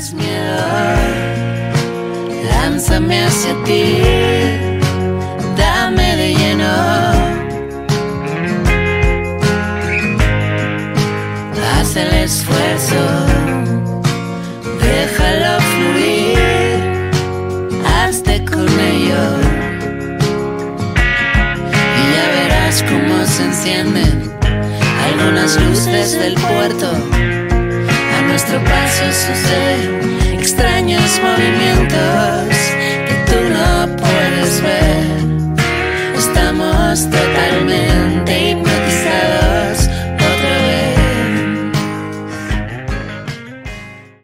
tienes miedo, lánzame hacia ti, dame de lleno. Haz el esfuerzo, déjalo fluir, hazte con ello y ya verás cómo se encienden algunas luces del puerto. A nuestro paso suceden extraños movimientos.